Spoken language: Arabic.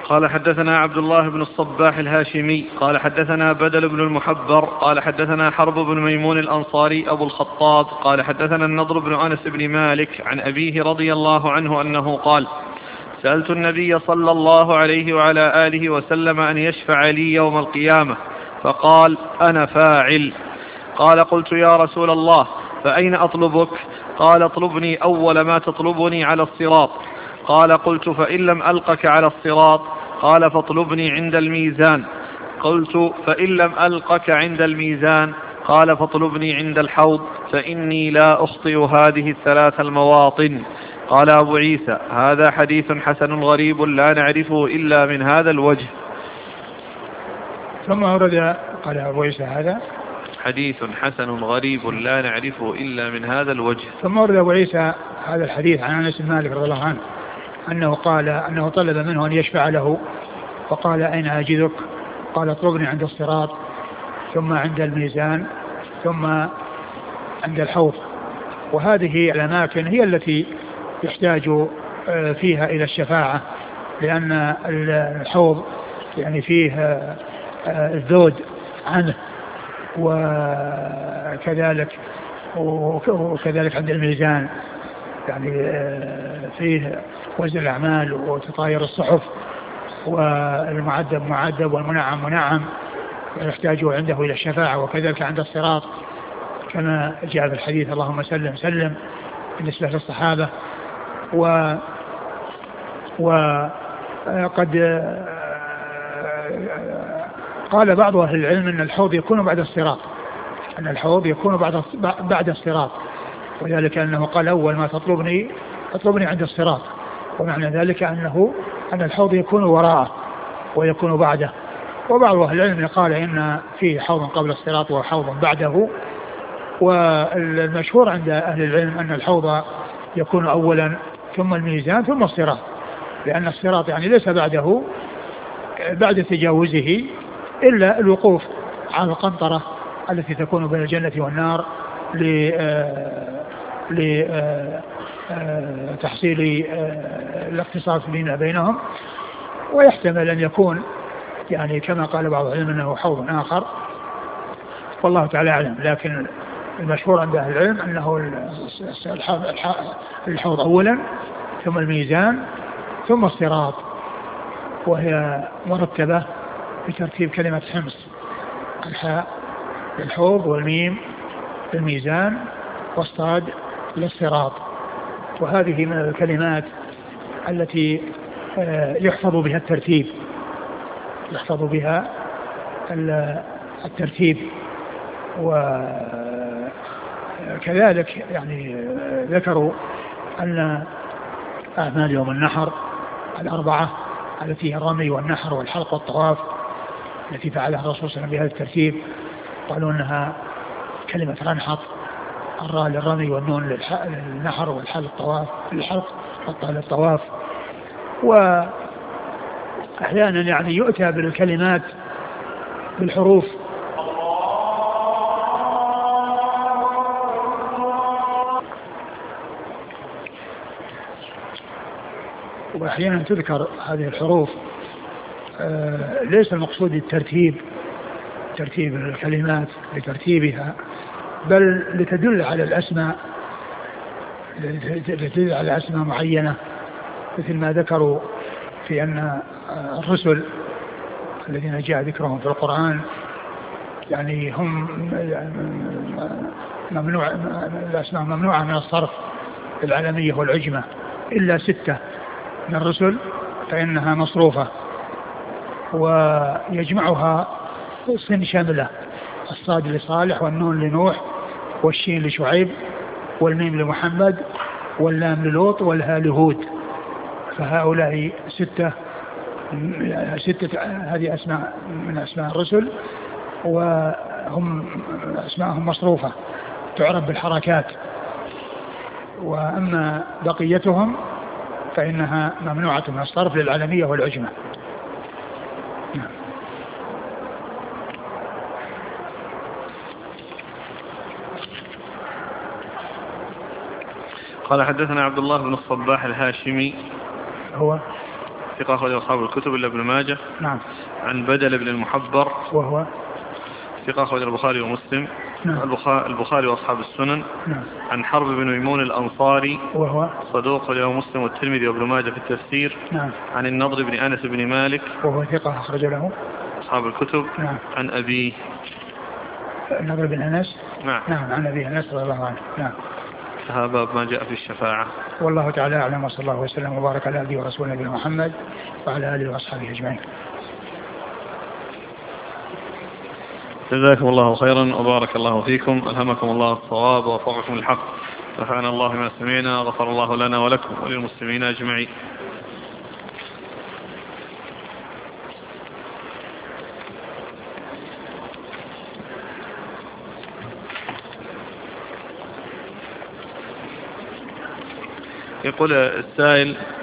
قال حدثنا عبد الله بن الصباح الهاشمي قال حدثنا بدل بن المحبر قال حدثنا حرب بن ميمون الأنصاري أبو الخطاب قال حدثنا النضر بن أنس بن مالك عن أبيه رضي الله عنه أنه قال سألت النبي صلى الله عليه وعلى آله وسلم أن يشفع لي يوم القيامة فقال أنا فاعل. قال قلت يا رسول الله فأين أطلبك؟ قال اطلبني أول ما تطلبني على الصراط. قال قلت فإن لم ألقك على الصراط؟ قال فاطلبني عند الميزان. قلت فإن لم ألقك عند الميزان؟ قال فاطلبني عند الحوض فإني لا أخطئ هذه الثلاث المواطن. قال أبو عيسى هذا حديث حسن غريب لا نعرفه إلا من هذا الوجه. ثم أورد قال أبو عيسى هذا حديث حسن غريب لا نعرفه إلا من هذا الوجه. ثم أورد أبو عيسى هذا الحديث عن أنس بن مالك رضي الله عنه أنه قال أنه طلب منه أن يشفع له فقال أين أجدك؟ قال اطلبني عند الصراط ثم عند الميزان ثم عند الحوض. وهذه الأماكن هي التي يحتاج فيها إلى الشفاعة لأن الحوض يعني فيه الذود عنه وكذلك عند الميزان يعني فيه وزن الأعمال وتطاير الصحف والمعدب معدب والمنعم منعم يحتاج عنده إلى الشفاعة. وكذلك عند الصراط كما جاء في الحديث اللهم سلم سلم بالنسبة للصحابة. وقد قال بعض أهل العلم أن الحوض يكون بعد الصراط أن الحوض يكون بعد الصراط وذلك أنه قال أول ما تطلبني عند الصراط ومعنى ذلك أن الحوض يكون وراءه ويكون بعده. وبعض أهل العلم قال إن فيه حوض قبل الصراط وحوض بعده. والمشهور عند أهل العلم أن الحوض يكون أولا ثم الميزان ثم الصراط لأن الصراط يعني ليس بعد تجاوزه إلا الوقوف على القنطرة التي تكون بين الجنة والنار لتحصيل الاختصاص بينهم. ويحتمل أن يكون يعني كما قال بعض العلم أنه حوض آخر والله تعالى أعلم. لكن المشهور عند أهل العلم أنه الحوض أولا ثم الميزان ثم الصراط وهي مرتبة بترتيب كلمة حمص الحاء للحوض والميم للميزان والصاد للصراط. وهذه من الكلمات التي يحفظ بها الترتيب وكذلك يعني ذكروا أن أعمال يوم النحر الأربعة التي هي الرمي والنحر والحلق والطواف التي فعلها الرسول صلى الله عليه وسلم بهذا الترتيب قالوا أنها كلمة رنحط الراء للرمي والنون للنحر والحلق للطواف. وأحيانا يعني يؤتى بالكلمات بالحروف وأحيانا تذكر هذه الحروف ليس المقصود ترتيب الكلمات لترتيبها بل لتدل على الأسماء معينة مثل ما ذكروا في أن الرسل الذين جاء ذكرهم في القرآن يعني هم الأسماء ممنوعة من الصرف العالمية والعجمة إلا 6 من الرسل فإنها مصروفة ويجمعها صن شاملة الصاد لصالح والنون لنوح والشين لشعيب والميم لمحمد واللام للوط والهاء لهود. فهؤلاء 6 هذه أسماء من أسماء الرسل وهم أسماءهم مصروفة تعرف بالحركات. وأما بقيتهم فإنها ممنوعة من الصرف للعالمية والعجمة. قال حدثنا عبد الله بن الصباح الهاشمي هو ثقة أخرجه أصحاب الكتب إلا ابن ماجه. نعم. عن بدل بن المحبر وهو ثقة أخرجه البخاري ومسلم. نعم. البخاري وأصحاب السنن. نعم. عن حرب بن ميمون الأنصاري وهو صدوق أخرجه مسلم والترمذي وابن ماجه في التفسير. نعم. عن النضر بن أنس بن مالك وهو ثقة أخرج له أصحاب الكتب. نعم. عن أبيه النضر بن أنس. نعم. نعم عن أبي أنس رضي الله عنه. نعم. هذا ما جاء في الشفاعة. والله تعالى أعلم، وصلى الله وسلم وبارك على عبده ورسوله نبينا محمد وعلى آله وأصحابه أجمعين. جزاكم الله خيرا وبارك الله فيكم، ألهمكم الله الصواب ووفقكم الحق، نفعنا الله ما سمعنا، غفر الله لنا ولكم وللمسلمين أجمعين. يقول السائل: